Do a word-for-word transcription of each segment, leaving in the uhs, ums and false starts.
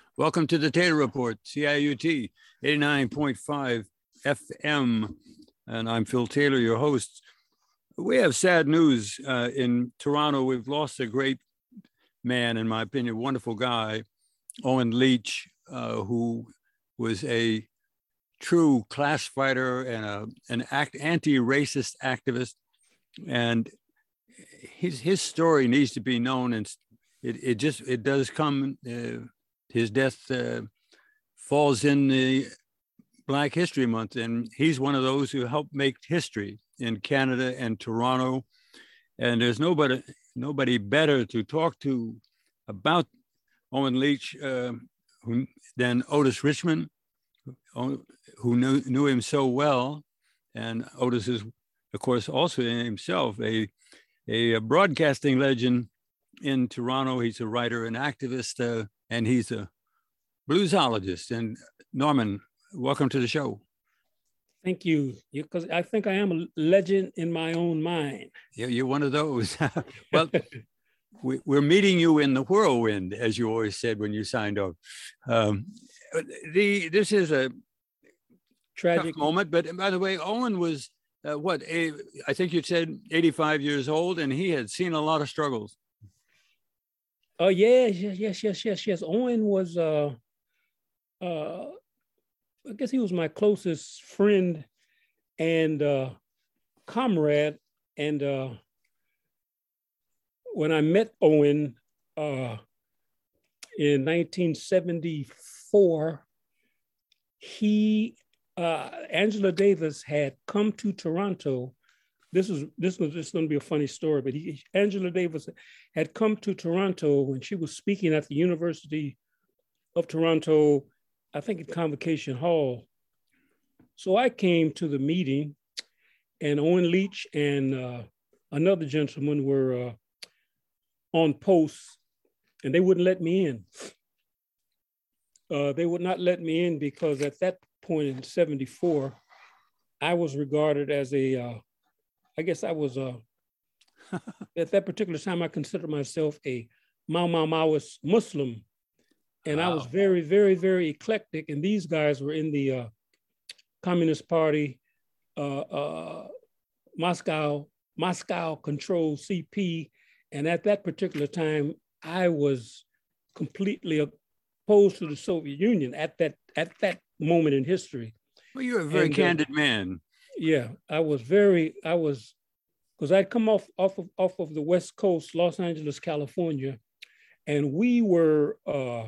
Welcome to the Taylor Report, C I U T eighty-nine point five F M. And I'm Phil Taylor, your host. We have sad news uh, in Toronto. We've lost a great man, in my opinion, wonderful guy, Owen Leach, uh, who was a true class fighter and a, an act, anti-racist activist. And his his story needs to be known, and it, it just, it does come, uh, his death uh, falls in the Black History Month, and he's one of those who helped make history in Canada and Toronto. And there's nobody nobody better to talk to about Owen Leach uh, who, than Otis Richmond, who knew, knew him so well. And Otis is, of course, also himself a, a broadcasting legend in Toronto. He's a writer and activist, uh, and he's a bluesologist. And Norman, welcome to the show. Thank you, because I think I am a legend in my own mind. Yeah, you're one of those. Well, we, we're meeting you in the whirlwind, as you always said when you signed up. Um, the this is a tragic moment, but by the way, Owen was uh, what? A, I think you said eighty-five years old, and he had seen a lot of struggles. Oh yeah, yes, yes, yes, yes, yes. Owen was. Uh, uh, I guess he was my closest friend and uh, comrade. And uh, when I met Owen uh, in nineteen seventy-four, he, uh, Angela Davis had come to Toronto. This is this was just going to be a funny story, but he, Angela Davis had come to Toronto when she was speaking at the University of Toronto, I think at Convocation Hall. So I came to the meeting, and Owen Leach and uh, another gentleman were uh, on post, and they wouldn't let me in. Uh, they would not let me in because at that point in seventy-four, I was regarded as a, uh, I guess I was, a, at that particular time, I considered myself a Mau Mau Maoist Muslim. And wow. I was very, very, very eclectic. And these guys were in the uh, Communist Party, uh, uh, Moscow, Moscow controlled C P. And at that particular time, I was completely opposed to the Soviet Union at that at that moment in history. Well, you're a very and, candid uh, man. Yeah, I was very, I was, because I'd come off, off, of, off of the West Coast, Los Angeles, California, and we were, uh,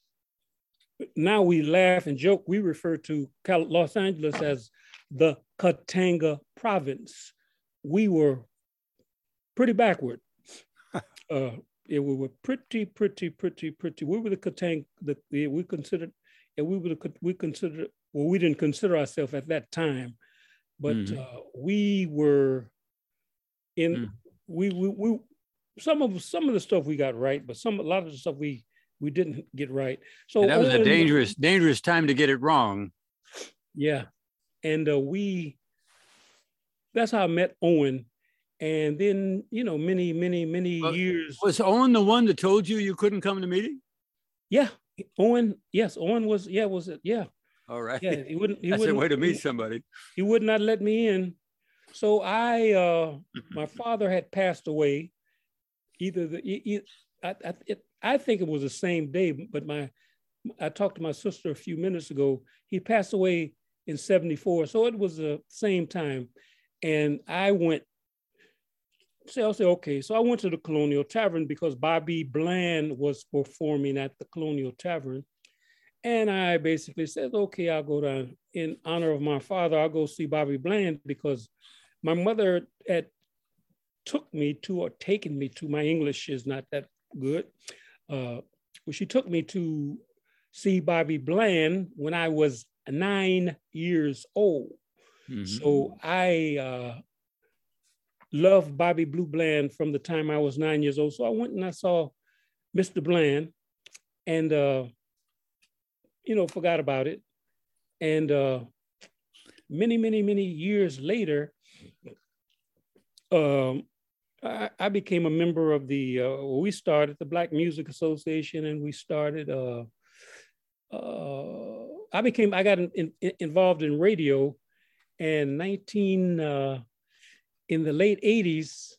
now we laugh and joke, we refer to Los Angeles as the Katanga province. We were pretty backward. uh, yeah, we were pretty, pretty, pretty, pretty. We were the Katanga, the, yeah, we considered, and we were the, we considered, well, we didn't consider ourselves at that time, but mm-hmm. uh, we were in, mm. we, we, we, some of, some of the stuff we got right, but some, a lot of the stuff we, we didn't get right. So and that was Owen, a dangerous, dangerous time to get it wrong. Yeah. And uh, we, that's how I met Owen. And then, you know, many, many, many well, years. Was Owen the one that told you you couldn't come to meeting? Yeah. Owen, yes, Owen was, yeah, was it? Yeah. All right. Yeah, he wouldn't, he That's wouldn't, a way to meet he, somebody. He would not let me in. So I, uh, my father had passed away. Either the, he, I, I, it, I think it was the same day, but my, I talked to my sister a few minutes ago. He passed away in seventy-four, so it was the same time. And I went, so I'll say, okay. So I went to the Colonial Tavern because Bobby Bland was performing at the Colonial Tavern. And I basically said, okay, I'll go down in honor of my father. I'll go see Bobby Bland because my mother had took me to, or taken me to, my English is not that good. Uh, well, she took me to see Bobby Bland when I was nine years old. Mm-hmm. So I uh, loved Bobby Blue Bland from the time I was nine years old. So I went and I saw Mister Bland and, uh, you know, forgot about it. And uh, many, many, many years later, um, I, I became a member of the, uh, we started the Black Music Association, and we started uh, uh, I became, I got in, in, involved in radio and nineteen, uh, in the late eighties,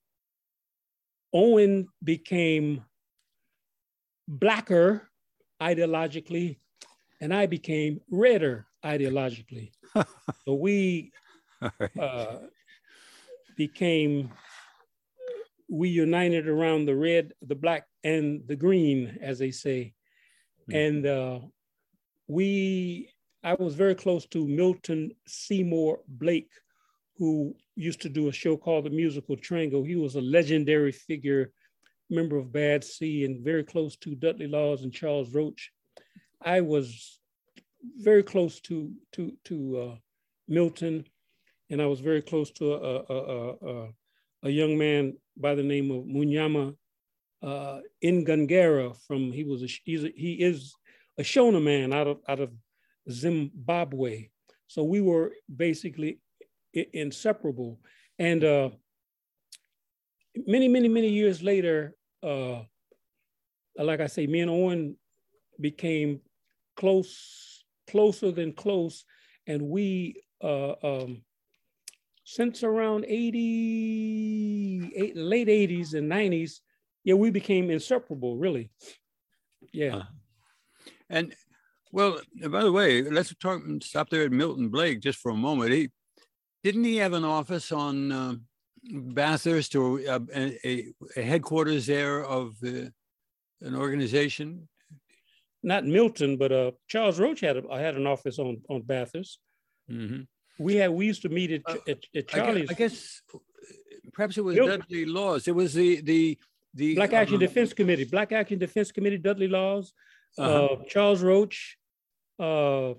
Owen became blacker ideologically, and I became redder ideologically. So we right. uh, became, we united around the red, the black, and the green, as they say. Mm-hmm. And uh, we, I was very close to Milton Seymour Blake, who used to do a show called The Musical Triangle. He was a legendary figure, member of Bad Sea, and very close to Dudley Laws and Charles Roach. I was very close to to to uh, Milton, and I was very close to a a, a, a, a young man by the name of Munyama uh, Ngangera. From he was a, he's a, he is a Shona man out of out of Zimbabwe. So we were basically inseparable. And uh, many, many, many years later, uh, like I say, me and Owen became close, closer than close. And we, uh, um, since around eighty, eight, late eighties and nineties, yeah, we became inseparable, really. Yeah. Uh, and well, by the way, let's talk, stop there at Milton Blake just for a moment. He, Didn't he have an office on uh, Bathurst or uh, a, a headquarters there of uh, an organization? Not Milton, but uh, Charles Roach had a, had an office on on Bathurst. Mm-hmm. We had we used to meet at, uh, at, at Charlie's. I guess, I guess perhaps it was Milton. Dudley Laws. It was the the the Black Action um, Defense Committee. Black Action Defense Committee. Dudley Laws. Uh-huh. Uh, Charles Roach. Uh,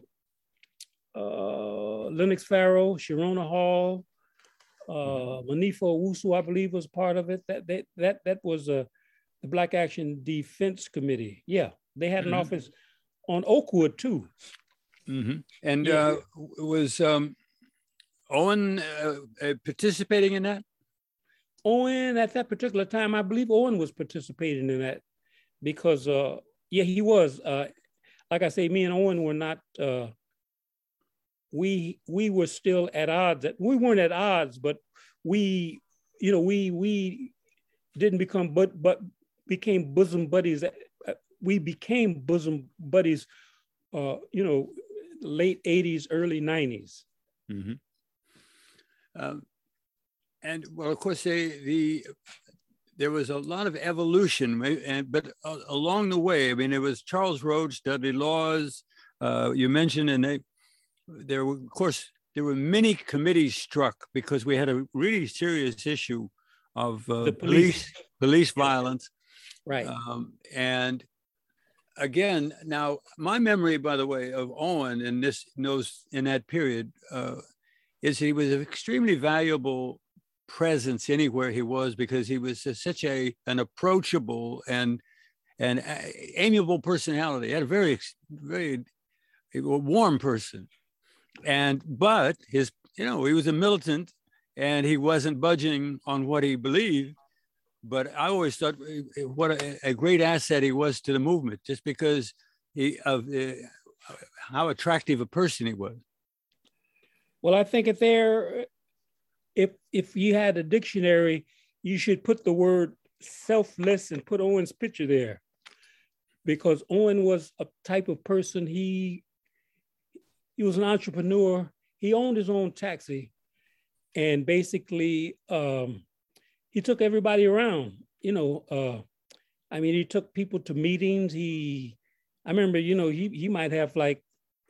Uh, Lennox Farrow, Sharona Hall, uh, Manifo Owusu, I believe, was part of it. That that that that was uh, the Black Action Defense Committee. Yeah, they had an mm-hmm. office on Oakwood too. Mm-hmm. And yeah. uh, was um, Owen uh, uh, participating in that? Owen, at that particular time, I believe Owen was participating in that because, uh, yeah, he was. Uh, like I say, me and Owen were not. Uh, we we were still at odds. We weren't at odds, but we, you know, we we didn't become but but became bosom buddies. We became bosom buddies, uh, you know, late eighties, early nineties. Mm-hmm. Um, and well, of course, they, the there was a lot of evolution, and but uh, along the way, I mean, it was Charles Roach, Dudley Laws. Uh, you mentioned, and they. There were, of course, there were many committees struck because we had a really serious issue of uh, the police police, police violence. Right. Um, and again, now my memory, by the way, of Owen in this in those in that period uh, is he was an extremely valuable presence anywhere he was because he was a, such a an approachable and and amiable personality. He had a very very a warm person. And, but his, you know, he was a militant and he wasn't budging on what he believed. But I always thought what a, a great asset he was to the movement, just because he, of uh, how attractive a person he was. Well, I think if there, if, if you had a dictionary, you should put the word selfless and put Owen's picture there, because Owen was a type of person. He, He was an entrepreneur. He owned his own taxi, and basically um, he took everybody around. You know, uh, I mean, he took people to meetings. He, I remember, you know, he he might have like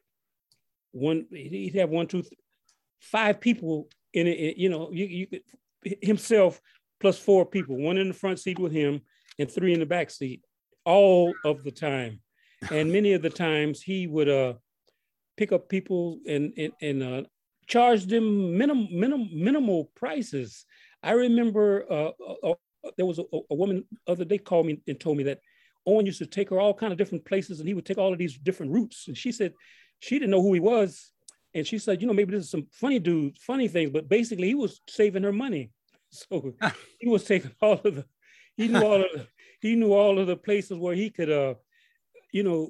one. He'd have one, two, five people in it. You know, you, you could himself plus four people, one in the front seat with him and three in the back seat, all of the time. And many of the times he would. Uh, pick up people and, and, and uh, charge them minim, minim, minimal prices. I remember uh, uh, uh, there was a, a woman the other day called me and told me that Owen used to take her all kind of different places and he would take all of these different routes. And she said she didn't know who he was. And she said, you know, maybe this is some funny dude, funny things, but basically he was saving her money. So he was taking all of the, he knew all of the, he knew all of the places where he could, uh, you know,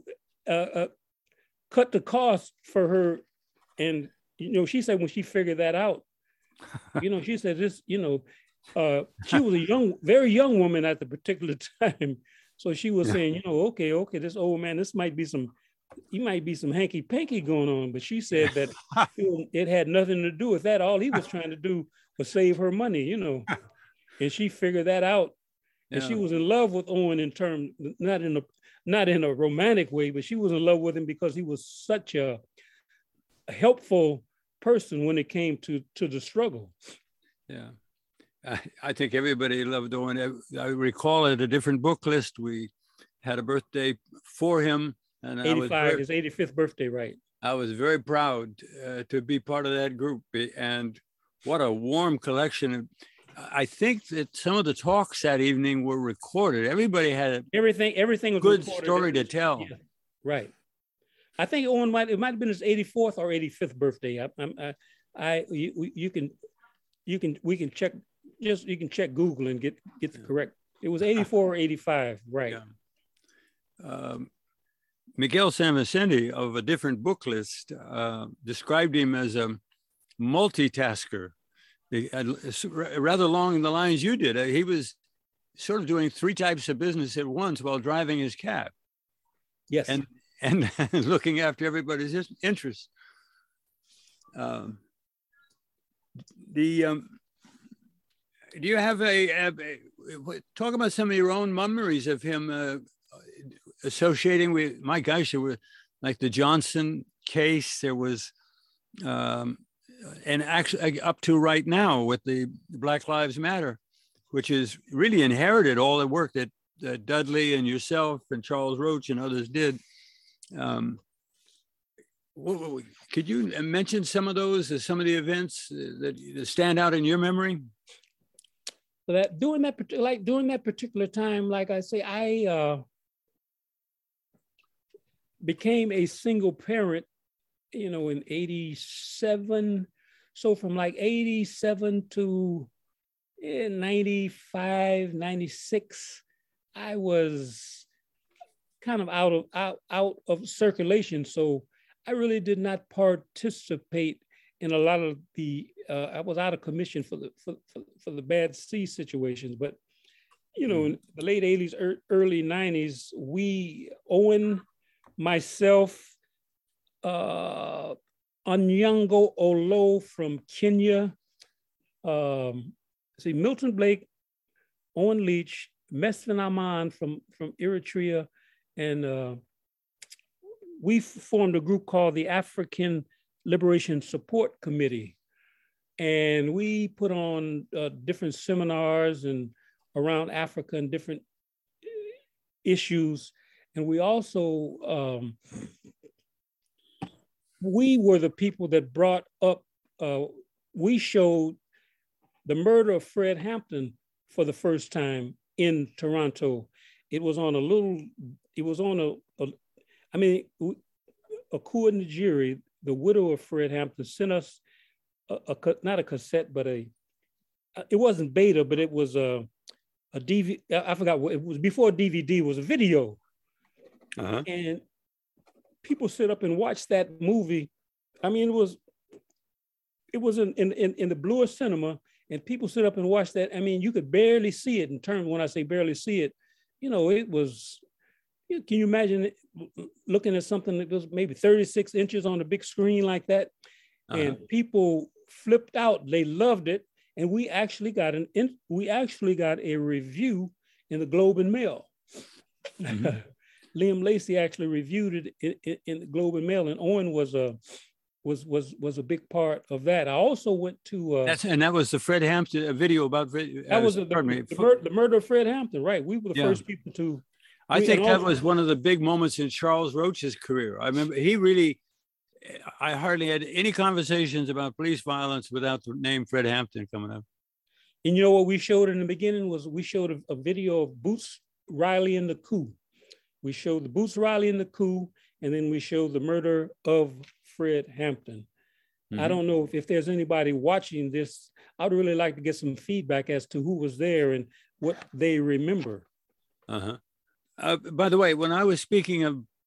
uh, uh, cut the cost for her. And, you know, she said when she figured that out, you know, she said this, you know, uh, she was a young, very young woman at the particular time. So she was yeah. saying, you know, okay, okay, this old man, this might be some, he might be some hanky panky going on. But she said that it had nothing to do with that. All he was trying to do was save her money, you know, and she figured that out. And yeah. she was in love with Owen in terms, not in a not in a romantic way, but she was in love with him because he was such a, a helpful person when it came to to the struggle. Yeah, I, I think everybody loved Owen. I, I recall at a different book list, we had a birthday for him, and eighty-five, I was very, his eighty-fifth birthday, right? I was very proud uh, to be part of that group, and what a warm collection. I think that some of the talks that evening were recorded. Everybody had a everything. Everything was good recorded. story to tell. Yeah, right. I think Owen might it might have been his eighty-fourth or eighty-fifth birthday. I, I, I you, you can, you can we can check just you can check Google and get get the correct. It was eighty-four or eighty-five, right? Yeah. Um, Miguel San Vicente of a different book list uh, described him as a multitasker. Rather along the lines you did. He was sort of doing three types of business at once while driving his cab. Yes. And and looking after everybody's interests. Um, the um, do you have a, a, a talk about some of your own memories of him uh, associating with? My gosh, there were like the Johnson case. There was. Um, And actually, up to right now with the Black Lives Matter, which is really inherited all the work that uh, Dudley and yourself and Charles Roach and others did. Um, could you mention some of those, uh, some of the events that, that stand out in your memory? So that during that like during that particular time, like I say, I uh, became a single parent. You know, in eighty-seven, so from like eighty-seven to eh, ninety-five, ninety-six, I was kind of out of out, out of circulation. So I really did not participate in a lot of the, uh, I was out of commission for the for, for, for the bad sea situations. But, you know, in the late eighties, early nineties, we, Owen, myself, uh, Onyango Olo from Kenya, um, see Milton Blake, Owen Leach, Mesfin Aman from, from Eritrea, and uh, we formed a group called the African Liberation Support Committee. And we put on uh, different seminars and around Africa and different issues. And we also, um, we were the people that brought up, uh, we showed the murder of Fred Hampton for the first time in Toronto. It was on a little, it was on a, a I mean, Akua Njeri, the widow of Fred Hampton, sent us a, a not a cassette, but a, it wasn't beta, but it was a, a D V D, I forgot what, it was before D V D, it was a video. Uh-huh. And people sit up and watch that movie. I mean, it was it was in, in, in the Bloor Cinema, and people sit up and watch that. I mean, you could barely see it in terms, when I say barely see it, you know, it was, can you imagine it, looking at something that was maybe thirty-six inches on a big screen like that? Uh-huh. And people flipped out, they loved it. And we actually got an, in, we actually got a review in the Globe and Mail. Mm-hmm. Liam Lacey actually reviewed it in, in, in the Globe and Mail, and Owen was a was was was a big part of that. I also went to uh, that's and that was the Fred Hampton, a video about Fred, that uh, was the, the, me, the, mur- the murder of Fred Hampton, right? We were the yeah. first people to. I we, think that also, was one of the big moments in Charles Roach's career. I remember he really, I hardly had any conversations about police violence without the name Fred Hampton coming up. And you know what we showed in the beginning was we showed a, a video of Boots Riley and the coup. We showed the Boots Riley and the coup, and then we showed the murder of Fred Hampton. Mm-hmm. I don't know if, if there's anybody watching this. I'd really like to get some feedback as to who was there and what they remember. Uh-huh. Uh, by the way, when I was speaking of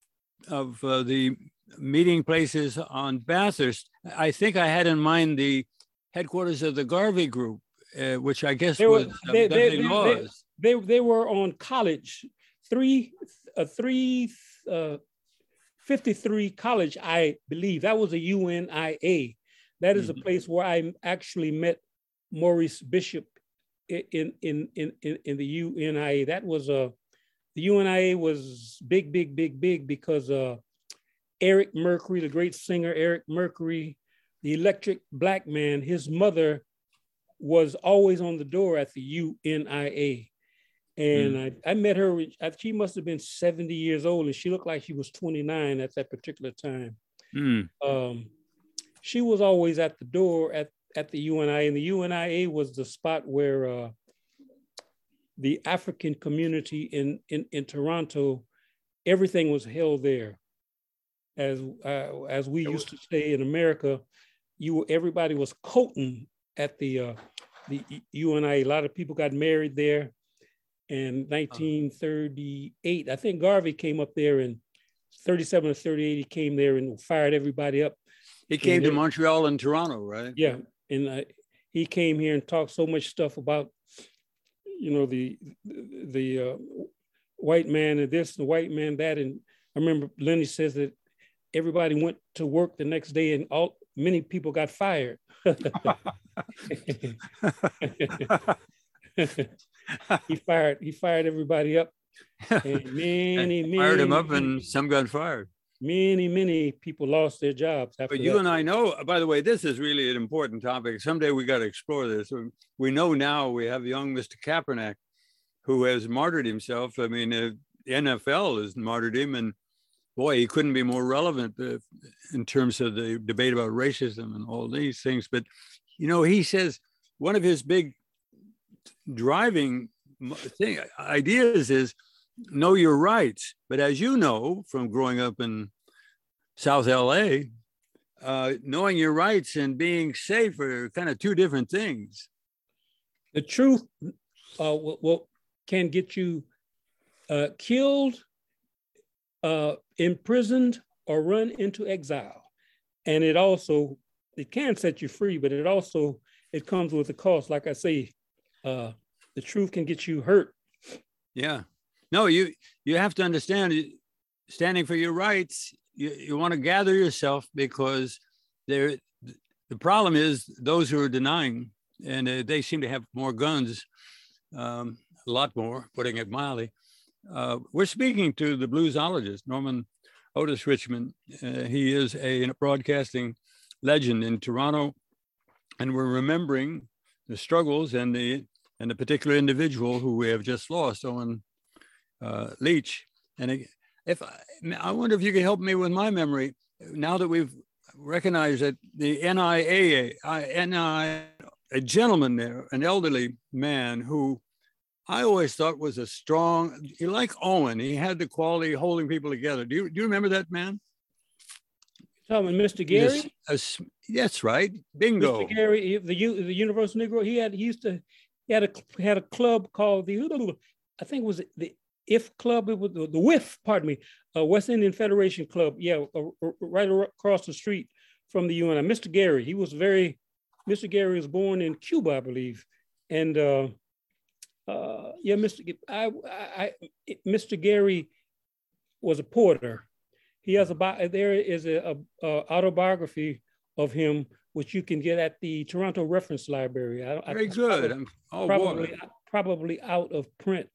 of uh, the meeting places on Bathurst, I think I had in mind the headquarters of the Garvey Group, uh, which I guess They were was um, they, they, Dudley they, Laws. they, they, they were on College, three, uh, three, uh, fifty-three College, I believe. That was a U N I A. That is mm-hmm. a place where I actually met Maurice Bishop in, in, in, in, in the U N I A. That was a, the U N I A was big, big, big, big because uh, Eric Mercury, the great singer Eric Mercury, the Electric Black Man, his mother was always on the door at the U N I A. And mm. I, I met her, she must have been seventy years old, and she looked like she was twenty-nine at that particular time. Mm. Um, she was always at the door at, at the U N I A, and the U N I A was the spot where uh, the African community in, in, in Toronto, everything was held there. As, uh, as we used to say in America, you everybody was coating at the, uh, the U N I A. A lot of people got married there. In nineteen thirty-eight, I think Garvey came up there in thirty-seven or thirty-eight, he came there and fired everybody up. He came and to it, Montreal and Toronto, right? Yeah, and uh, he came here and talked so much stuff about, you know, the the uh, white man and this, the white man that. And I remember Lenny says that everybody went to work the next day and all many people got fired. he fired he fired everybody up, and many many fired him up and some got fired. Many many people lost their jobs after but you that. And I know, by the way, this is really an important topic. Someday we got to explore this. We know now we have young Mister Kaepernick, who has martyred himself. I mean, uh, the N F L has martyred him, and boy, he couldn't be more relevant uh, in terms of the debate about racism and all these things. But you know, he says one of his big driving thing ideas is know your rights. But as you know from growing up in South L A, uh, knowing your rights and being safe are kind of two different things. The truth uh, will, will, can get you uh, killed, uh, imprisoned, or run into exile. And it also, it can set you free, but it also, it comes with a cost. Like I say, Uh, the truth can get you hurt. Yeah. No, you you have to understand, standing for your rights, you, you want to gather yourself, because there the problem is those who are denying, and uh, they seem to have more guns, um, a lot more, putting it mildly. Uh, we're speaking to the bluesologist, Norman Otis Richmond. Uh, he is a, a broadcasting legend in Toronto, and we're remembering the struggles and the and the particular individual who we have just lost, Owen uh, Leach. And if I, I wonder if you could help me with my memory, now that we've recognized that the N I A, N I, a gentleman there, an elderly man who I always thought was a strong, like Owen, he had the quality of holding people together. Do you, do you remember that man? Talking Mister Gary? A, a, that's right. Bingo. Mister Gary, the the Universal Negro. He had he used to he had a had a club called the I think it was the If Club. It was the, the W I F. Pardon me, uh, West Indian Federation Club. Yeah, uh, right across the street from the U N I. Mister Gary. He was very. Mister Gary was born in Cuba, I believe, and uh, uh, yeah, Mister I, I, I Mister Gary was a porter. He has a, there is a, a, a autobiography of him, which you can get at the Toronto Reference Library. I, Very I, good. Probably, oh, probably, boy. probably out of print.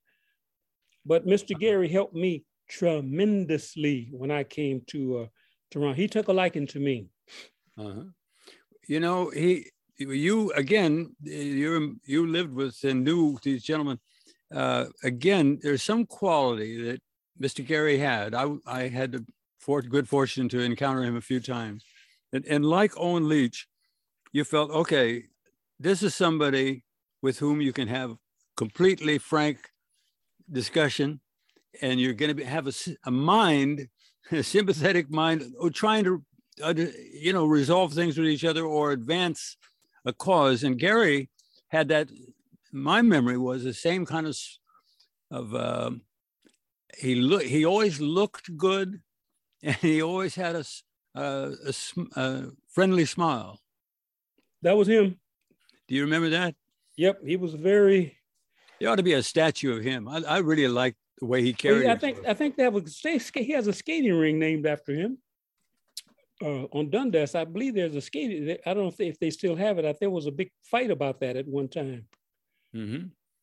But Mister Gary helped me tremendously when I came to uh, Toronto. He took a liking to me. Uh-huh. You know, he, you, again, you you lived with and knew these gentlemen. Uh, again, there's some quality that Mister Gary had. I, I had the for, good fortune to encounter him a few times. And, and like Owen Leach, you felt, okay, this is somebody with whom you can have completely frank discussion, and you're going to have a, a mind, a sympathetic mind, trying to, uh, you know, resolve things with each other or advance a cause. And Gary had that, my memory was the same kind of, of um, he look, he always looked good. and he always had a, a, a, a friendly smile. That was him. Do you remember that? Yep, he was very. There ought to be a statue of him. I, I really like the way he carried. I think I think that was he has a skating ring named after him. Uh, on Dundas, I believe there's a skating. I don't know if they, if they still have it. I think there was a big fight about that at one time. Mm-hmm.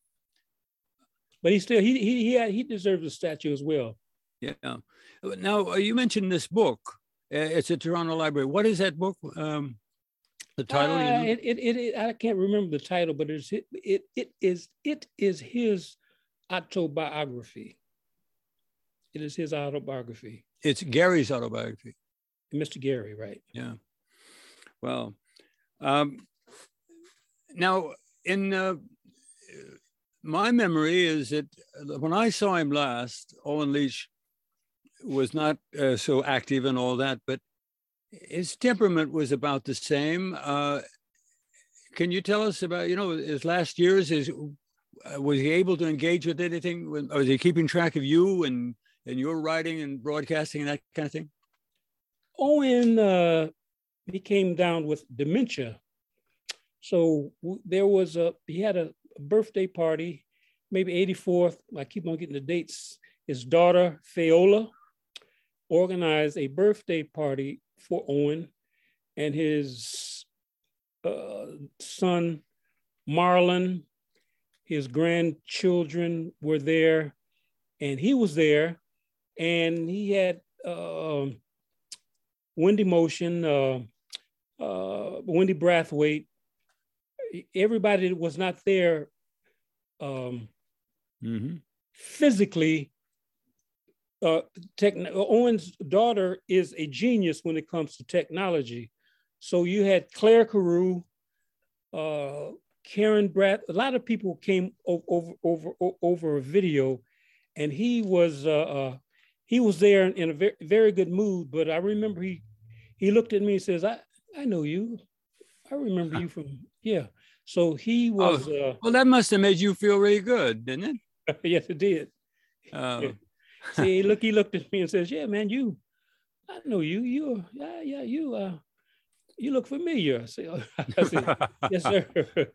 But he still he he he, had, he deserves a statue as well. Yeah. Now you mentioned this book. It's at Toronto Library. What is that book? Um, the title? Uh, you know? it, it, it, it I can't remember the title, but it's it it, it is it is his autobiography. It is his autobiography. It's Gary's autobiography. Mister Gary, right? Yeah. Well, um, now in uh, my memory is that when I saw him last, Owen Leach was not uh, so active and all that, but his temperament was about the same. Uh, can you tell us about, you know, his last years? Is uh, was he able to engage with anything? Was he keeping track of you and and your writing and broadcasting and that kind of thing? Owen, uh, he came down with dementia. So w- there was a, he had a, a birthday party, maybe eighty-fourth. I keep on getting the dates. His daughter, Fayola, organized a birthday party for Owen, and his uh, son, Marlon, his grandchildren were there, and he was there, and he had, uh, Wendy Motion, uh, uh, Wendy Brathwaite, everybody that was not there um, mm-hmm. physically. Uh, techn- Owen's daughter is a genius when it comes to technology. So you had Claire Carew, uh, Karen Brath, a lot of people came over, over, over, over a video, and he was, uh, uh, he was there in a very, very good mood. But I remember he he looked at me and says, I, I know you. I remember you from, yeah. So he was. Oh, uh, well, that must have made you feel really good, didn't it? Yes, it did. Uh, yeah. See, look, he looked at me and says, yeah, man, you, I know you, you, yeah, yeah, you, uh, you look familiar. I say, I say yes, sir.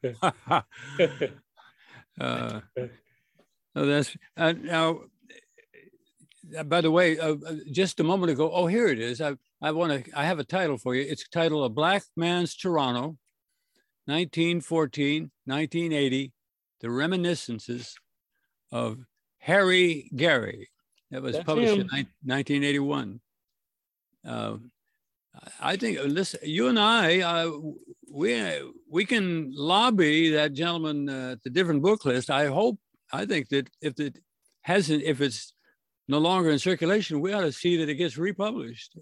uh, oh, that's, uh, now, by the way, uh, just a moment ago, oh, here it is. I, I want to, I have a title for you. It's titled A Black Man's Toronto, nineteen fourteen, nineteen eighty, The Reminiscences of Harry Gary. That was That's published him. in nineteen eighty-one. Uh, I think, listen, you and I, uh, we we can lobby that gentleman uh, at the different book list. I hope, I think that if it hasn't, if it's no longer in circulation, we ought to see that it gets republished.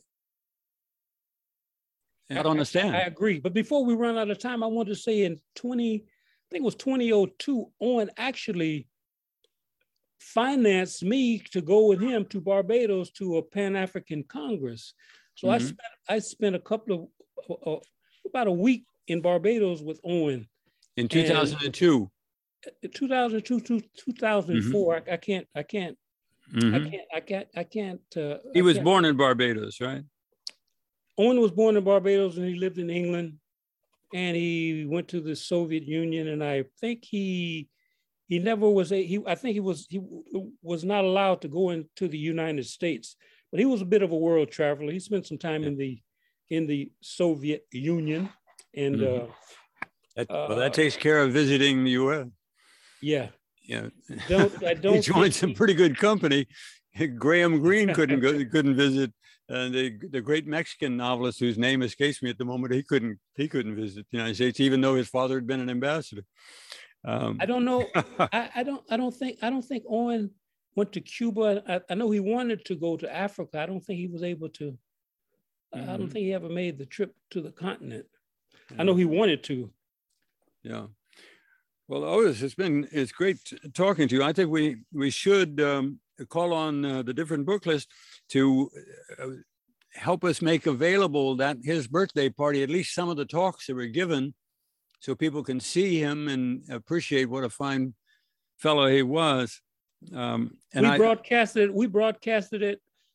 I don't understand. I, I agree. But before we run out of time, I want to say in twenty, I think it was twenty oh two, Owen actually financed me to go with him to Barbados to a Pan-African Congress. So mm-hmm. I spent I spent a couple of uh, about a week in Barbados with Owen. In two thousand two. two thousand two, two thousand four. Mm-hmm. I, I can't I can't mm-hmm. I can't I can't I can't. Uh, he I was can't. born in Barbados, right? Owen was born in Barbados and he lived in England, and he went to the Soviet Union, and I think he he never was a he I think he was he was not allowed to go into the United States, but he was a bit of a world traveler. He spent some time in the in the Soviet Union, and mm-hmm. uh, that, well, that takes care of visiting the U S. Yeah, yeah. Don't I don't he joined some pretty good company. Graham Greene couldn't go, couldn't visit. And the the great Mexican novelist whose name escapes me at the moment, he couldn't he couldn't visit the United States, even though his father had been an ambassador. Um, I don't know. I, I don't I don't think I don't think Owen went to Cuba. I, I know he wanted to go to Africa. I don't think he was able to. Mm-hmm. I don't think he ever made the trip to the continent. Yeah. I know he wanted to. Yeah. Well, Otis, it's been it's great talking to you. I think we we should um, call on uh, the different book list to uh, help us make available that his birthday party, at least some of the talks that were given, so people can see him and appreciate what a fine fellow he was. Um, and we I, broadcasted we broadcasted it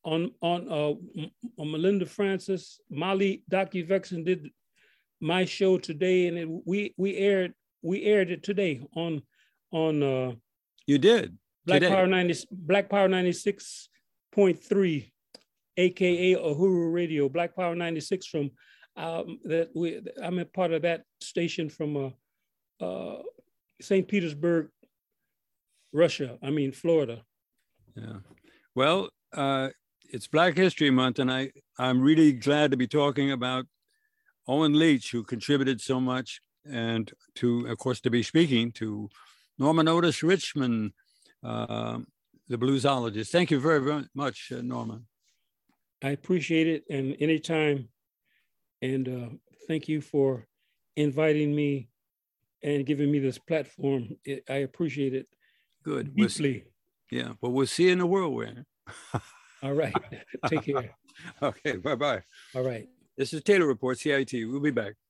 on on uh, on Melinda Francis, Molly DocuVexen did my show today, and it, we we aired we aired it today on on. Uh, you did Black today. Power ninety Black Power ninety six point three, A K A Uhuru Radio. Black Power ninety six from um, that we. I'm a part of that station from uh, uh, Saint Petersburg, Russia. I mean Florida. Yeah. Well, uh, it's Black History Month, and I I'm really glad to be talking about Owen Leach, who contributed so much, and to, of course, to be speaking to Norman Otis Richmond, uh, the bluesologist. Thank you very, very much, uh, Norman. I appreciate it, and anytime. And uh, thank you for inviting me and giving me this platform. It, I appreciate it. Good. Deeply. We'll, yeah, but we'll see you in the whirlwind. All right. Take care. Okay, bye-bye. All right. This is Taylor Report, C I T. We'll be back.